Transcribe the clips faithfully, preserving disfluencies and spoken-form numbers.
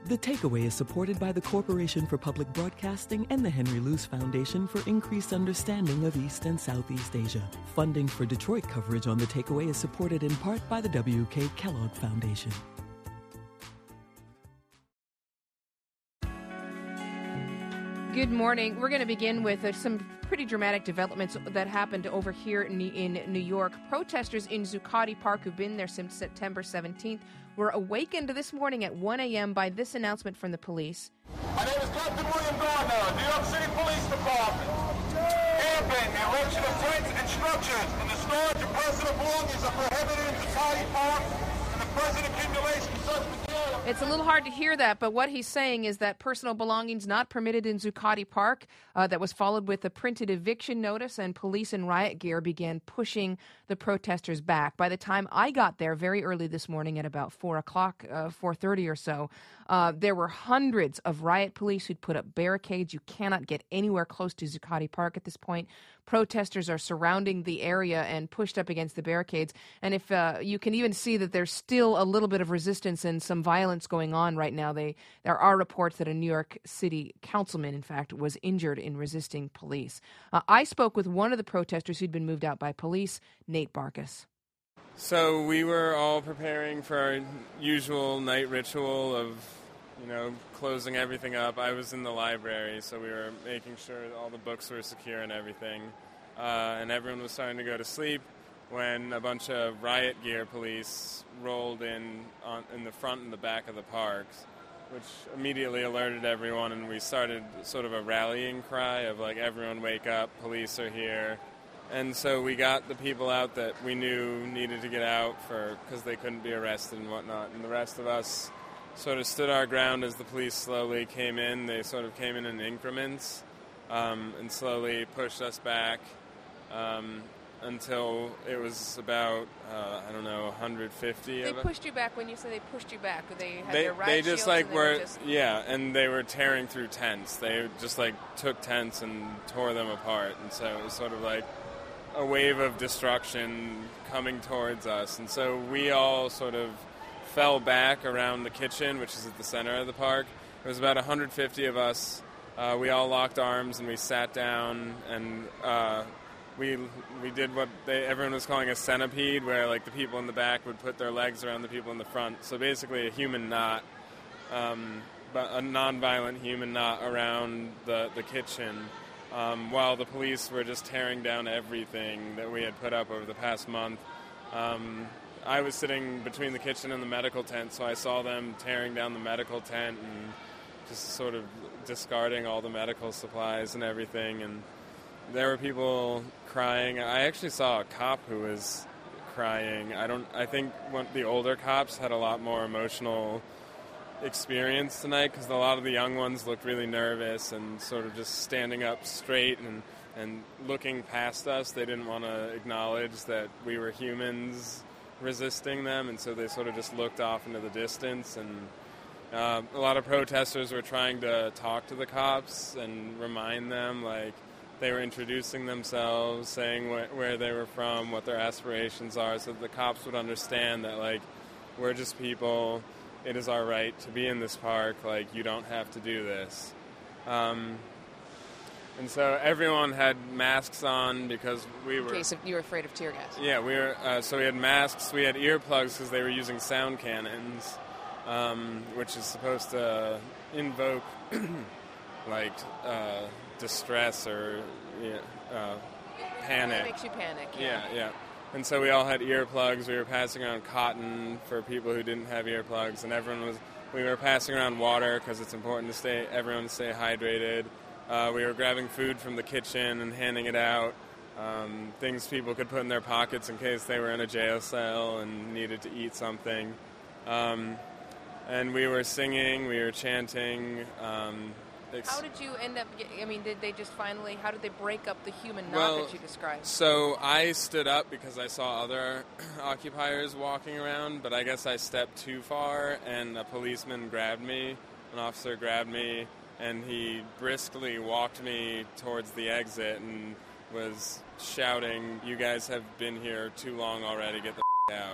The Takeaway is supported by the Corporation for Public Broadcasting and the Henry Luce Foundation for increased understanding of East and Southeast Asia. Funding for Detroit coverage on The Takeaway is supported in part by the W K Kellogg Foundation. Good morning. We're going to begin with uh, some pretty dramatic developments that happened over here in, in New York. Protesters in Zuccotti Park, who've been there since September seventeenth, were awakened this morning at one a.m. by this announcement from the police. My name is Captain William Gardner, New York City Police Department. Camping, the erection of tents and structures, and the storage of personal belongings are prohibited in Zuccotti Park, and the present accumulation of such material. It's a little hard to hear that, but what he's saying is that personal belongings not permitted in Zuccotti Park. Uh, that was followed with a printed eviction notice, and police in riot gear began pushing the protesters back. By the time I got there very early this morning at about four o'clock, uh, four thirty or so, uh, there were hundreds of riot police who'd put up barricades. You cannot get anywhere close to Zuccotti Park at this point. Protesters are surrounding the area and pushed up against the barricades. And if uh, you can even see that there's still a little bit of resistance and some violence going on right now. They there are reports that a New York City councilman, in fact, was injured in resisting police. Uh, I spoke with one of the protesters who'd been moved out by police, Nate Barkus. So we were all preparing for our usual night ritual of, you know, closing everything up. I was in the library, so we were making sure all the books were secure and everything. Uh, and everyone was starting to go to sleep when a bunch of riot gear police rolled in on, in the front and the back of the parks, which immediately alerted everyone, and we started sort of a rallying cry of, like, everyone wake up, police are here. And so we got the people out that we knew needed to get out for because they couldn't be arrested and whatnot, and the rest of us sort of stood our ground as the police slowly came in. They sort of came in in increments um, and slowly pushed us back um, until it was about, uh, I don't know, one hundred fifty They of us. pushed you back. When you say they pushed you back, they had They, their riot they just shields like and they were, were just... yeah, and they were tearing through tents. They just like took tents and tore them apart, and so it was sort of like a wave of destruction coming towards us. And so we all sort of fell back around the kitchen, which is at the center of the park. It was about one hundred fifty of us. Uh, we all locked arms and we sat down, and uh, we we did what they, everyone was calling a centipede, where like the people in the back would put their legs around the people in the front. So basically a human knot, um, but a non-violent human knot around the, the kitchen, um, while the police were just tearing down everything that we had put up over the past month. Um, I was sitting between the kitchen and the medical tent, so I saw them tearing down the medical tent and just sort of discarding all the medical supplies and everything. And there were people crying. I actually saw a cop who was crying. I don't. I think one, the older cops had a lot more emotional experience tonight because a lot of the young ones looked really nervous and sort of just standing up straight and, and looking past us. They didn't want to acknowledge that we were humans resisting them, and so they sort of just looked off into the distance. And uh, a lot of protesters were trying to talk to the cops and remind them, like, they were introducing themselves, saying wh- where they were from, what their aspirations are, so that the cops would understand that, like, we're just people. It is our right to be in this park. Like, you don't have to do this. Um, and so everyone had masks on because we were... In case you were afraid of tear gas. Yeah, we were. Uh, so we had masks. We had earplugs because they were using sound cannons, um, which is supposed to invoke, like, uh, distress or yeah, uh, panic. It makes you panic. Yeah. yeah, yeah. And so we all had earplugs. We were passing around cotton for people who didn't have earplugs, and everyone was. We were passing around water because it's important to stay everyone to stay hydrated. Uh, we were grabbing food from the kitchen and handing it out. Um, things people could put in their pockets in case they were in a jail cell and needed to eat something. Um, and we were singing. We were chanting. Um, How did you end up, I mean, did they just finally, how did they break up the human knot well, that you described? So I stood up because I saw other occupiers walking around, but I guess I stepped too far, and a policeman grabbed me, an officer grabbed me, and he briskly walked me towards the exit and was shouting, "You guys have been here too long already, get the f*** out."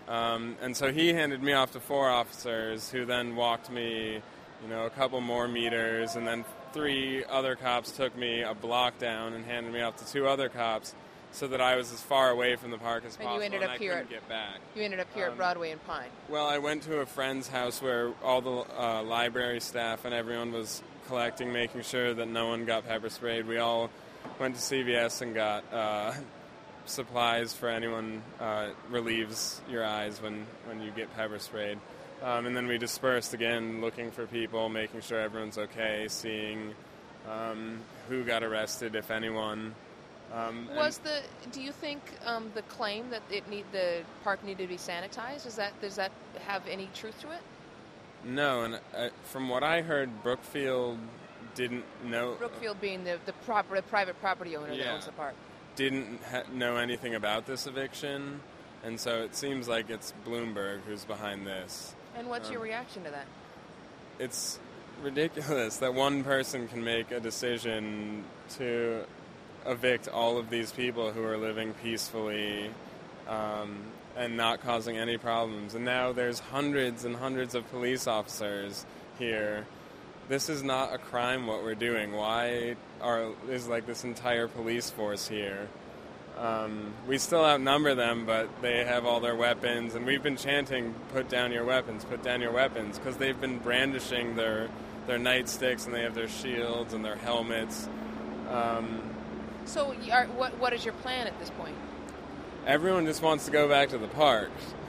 Um, and so he handed me off to four officers who then walked me, you know, a couple more meters, and then three other cops took me a block down and handed me off to two other cops so that I was as far away from the park as and possible, you ended and up I here couldn't at, get back. You ended up here Um, at Broadway and Pine. Well, I went to a friend's house where all the uh, library staff and everyone was collecting, making sure that no one got pepper sprayed. We all went to C V S and got uh, supplies for anyone uh, relieves your eyes when, when you get pepper sprayed. Um, and then we dispersed again, looking for people, making sure everyone's okay, seeing um, who got arrested, if anyone. Um, Was the? Do you think um, the claim that it need the park needed to be sanitized, is that does that have any truth to it? No, and uh, from what I heard, Brookfield didn't know. Brookfield being the the proper the private property owner that Yeah. owns the park. Didn't ha- know anything about this eviction, and so it seems like it's Bloomberg who's behind this. And what's Um, your reaction to that? It's ridiculous that one person can make a decision to evict all of these people who are living peacefully um, and not causing any problems. And now there's hundreds and hundreds of police officers here. This is not a crime what we're doing. Why are is like this entire police force here? Um, we still outnumber them, but they have all their weapons, and we've been chanting, "Put down your weapons, put down your weapons," because they've been brandishing their their nightsticks, and they have their shields and their helmets. Um, So, y- are, what what is your plan at this point? everyone just wants to go back to the park,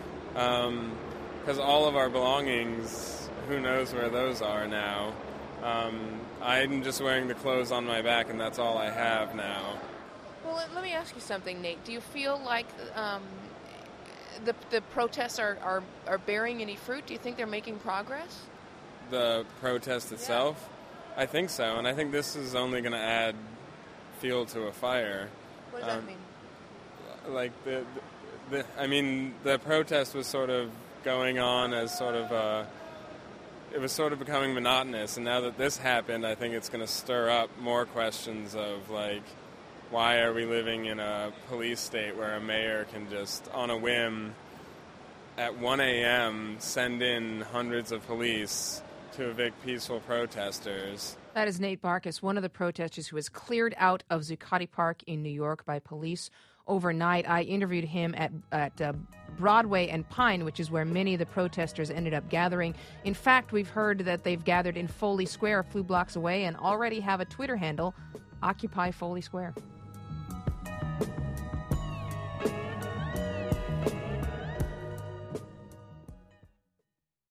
because all of our belongings, who knows where those are now. Um, I'm just wearing the clothes on my back, and that's all I have now. Well, let, let me ask you something, Nate. Do you feel like um, the the protests are, are, are bearing any fruit? Do you think they're making progress? The protest itself, I think so, and I think this is only going to add fuel to a fire. What does that Um, mean? Like the, the, I mean, the protest was sort of going on as sort of a, it was sort of becoming monotonous, and now that this happened, I think it's going to stir up more questions of like, why are we living in a police state where a mayor can just, on a whim, at one a.m. send in hundreds of police to evict peaceful protesters? That is Nate Barkus, one of the protesters who was cleared out of Zuccotti Park in New York by police overnight. I interviewed him at, at uh, Broadway and Pine, which is where many of the protesters ended up gathering. In fact, we've heard that they've gathered in Foley Square, a few blocks away, and already have a Twitter handle, Occupy Foley Square.